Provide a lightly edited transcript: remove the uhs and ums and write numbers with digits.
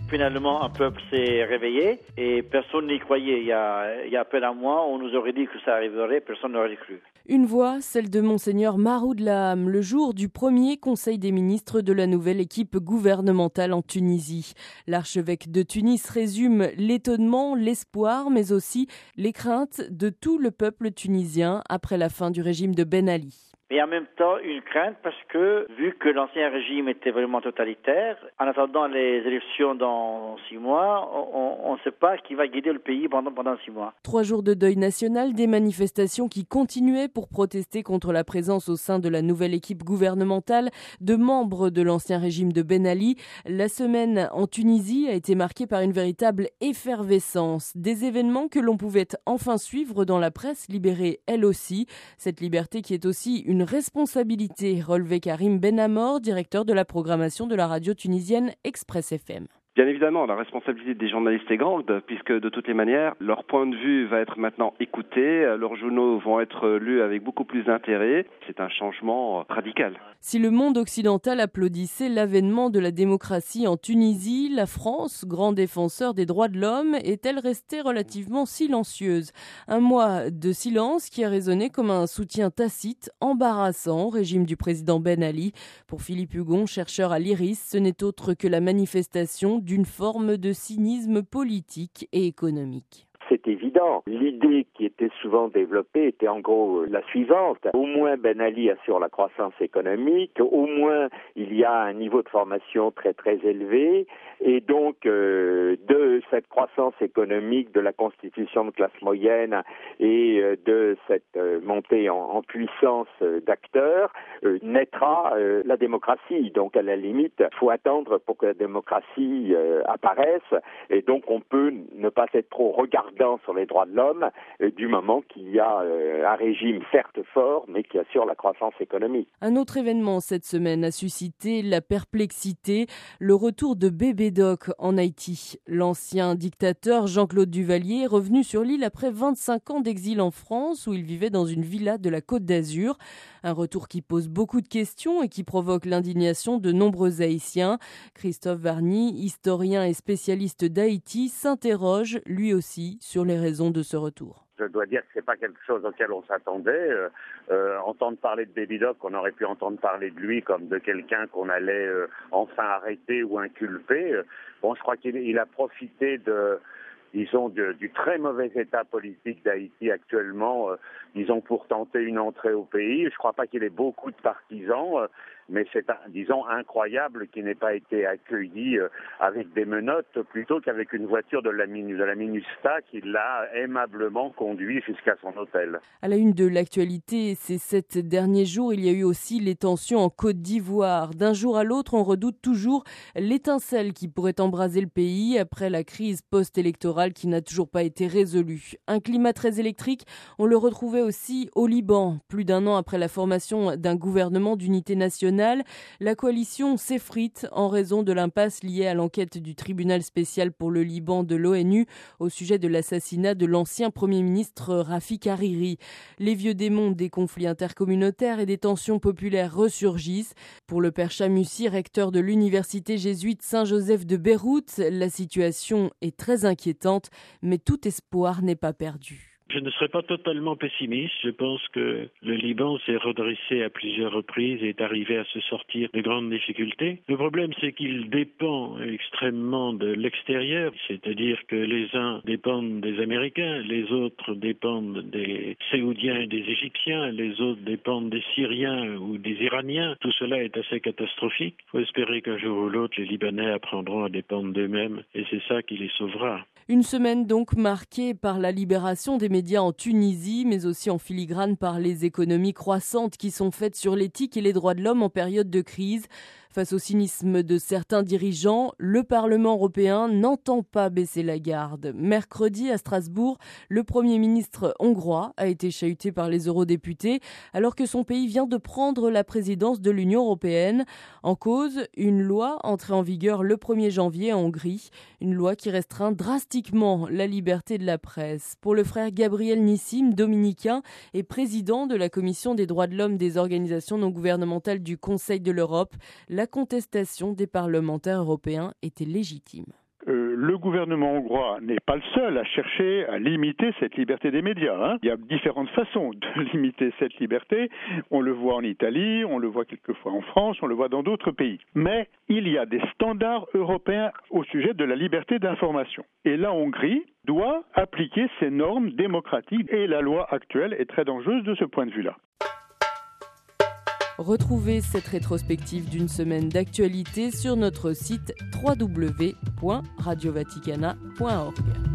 Finalement, un peuple s'est réveillé et personne n'y croyait. Il y a à peine un mois, on nous aurait dit que ça arriverait, personne n'aurait cru. Une voix, celle de Monseigneur Maroud Laham, le jour du premier Conseil des ministres de la nouvelle équipe gouvernementale en Tunisie. L'archevêque de Tunis résume l'étonnement, l'espoir, mais aussi les craintes de tout le peuple tunisien après la fin du régime de Ben Ali. Mais en même temps, une crainte parce que, vu que l'ancien régime était vraiment totalitaire, en attendant les élections dans 6 mois, on ne sait pas qui va guider le pays pendant 6 mois. 3 jours de deuil national, des manifestations qui continuaient pour protester contre la présence au sein de la nouvelle équipe gouvernementale de membres de l'ancien régime de Ben Ali. La semaine en Tunisie a été marquée par une véritable effervescence. Des événements que l'on pouvait enfin suivre dans la presse libérée elle aussi. Cette liberté qui est aussi une responsabilité, relevait Karim Benamor, directeur de la programmation de la radio tunisienne Express FM. Bien évidemment, la responsabilité des journalistes est grande, puisque de toutes les manières, leur point de vue va être maintenant écouté, leurs journaux vont être lus avec beaucoup plus d'intérêt. C'est un changement radical. Si le monde occidental applaudissait l'avènement de la démocratie en Tunisie, la France, grand défenseur des droits de l'homme, est-elle restée relativement silencieuse? Un mois de silence qui a résonné comme un soutien tacite, embarrassant au régime du président Ben Ali. Pour Philippe Hugon, chercheur à l'IRIS, ce n'est autre que la manifestation d'une forme de cynisme politique et économique. C'est évident. L'idée qui était souvent développée était en gros la suivante. Au moins Ben Ali assure la croissance économique, au moins il y a un niveau de formation très très élevé et donc de cette croissance économique, de la constitution de classe moyenne et de cette montée en puissance d'acteurs naîtra la démocratie. Donc à la limite, il faut attendre pour que la démocratie apparaisse et donc on peut ne pas être trop regardant sur les droits de l'homme du moment qu'il y a un régime certes fort mais qui assure la croissance économique. Un autre événement cette semaine a suscité la perplexité, le retour de Bébé Doc en Haïti. L'ancien dictateur Jean-Claude Duvalier est revenu sur l'île après 25 ans d'exil en France où il vivait dans une villa de la Côte d'Azur. Un retour qui pose beaucoup de questions et qui provoque l'indignation de nombreux Haïtiens. Christophe Varny, historien et spécialiste d'Haïti, s'interroge lui aussi sur les raisons de ce retour. Je dois dire que c'est pas quelque chose auquel on s'attendait. Entendre parler de Baby Doc, on aurait pu entendre parler de lui comme de quelqu'un qu'on allait enfin arrêter ou inculper. Bon, je crois qu'il a profité du très mauvais état politique d'Haïti actuellement, pour tenter une entrée au pays. Je ne crois pas qu'il ait beaucoup de partisans, mais c'est, incroyable qu'il n'ait pas été accueilli avec des menottes plutôt qu'avec une voiture de la MINUSTA qui l'a aimablement conduit jusqu'à son hôtel. À la une de l'actualité, ces 7 derniers jours, il y a eu aussi les tensions en Côte d'Ivoire. D'un jour à l'autre, on redoute toujours l'étincelle qui pourrait embraser le pays après la crise post-électorale qui n'a toujours pas été résolue. Un climat très électrique, on le retrouvait aussi au Liban. Plus d'un an après la formation d'un gouvernement d'unité nationale, la coalition s'effrite en raison de l'impasse liée à l'enquête du tribunal spécial pour le Liban de l'ONU au sujet de l'assassinat de l'ancien Premier ministre Rafik Hariri. Les vieux démons des conflits intercommunautaires et des tensions populaires ressurgissent. Pour le père Chamussi, recteur de l'université jésuite Saint-Joseph de Beyrouth, la situation est très inquiétante, mais tout espoir n'est pas perdu. Je ne serais pas totalement pessimiste. Je pense que le Liban s'est redressé à plusieurs reprises et est arrivé à se sortir de grandes difficultés. Le problème, c'est qu'il dépend extrêmement de l'extérieur, c'est-à-dire que les uns dépendent des Américains, les autres dépendent des Saoudiens et des Égyptiens, les autres dépendent des Syriens ou des Iraniens. Tout cela est assez catastrophique. Il faut espérer qu'un jour ou l'autre, les Libanais apprendront à dépendre d'eux-mêmes et c'est ça qui les sauvera. Une semaine donc marquée par la libération des médias en Tunisie, mais aussi en filigrane par les économies croissantes qui sont faites sur l'éthique et les droits de l'homme en période de crise. Face au cynisme de certains dirigeants, le Parlement européen n'entend pas baisser la garde. Mercredi, à Strasbourg, le Premier ministre hongrois a été chahuté par les eurodéputés alors que son pays vient de prendre la présidence de l'Union européenne. En cause, une loi entrée en vigueur le 1er janvier en Hongrie, une loi qui restreint drastiquement la liberté de la presse. Pour le frère Gabriel Nissim, dominicain et président de la Commission des droits de l'homme des organisations non gouvernementales du Conseil de l'Europe, la contestation des parlementaires européens était légitime. le gouvernement hongrois n'est pas le seul à chercher à limiter cette liberté des médias. Il y a différentes façons de limiter cette liberté. On le voit en Italie, on le voit quelquefois en France, on le voit dans d'autres pays. Mais il y a des standards européens au sujet de la liberté d'information. Et la Hongrie doit appliquer ces normes démocratiques et la loi actuelle est très dangereuse de ce point de vue-là. Retrouvez cette rétrospective d'une semaine d'actualité sur notre site www.radiovaticana.org.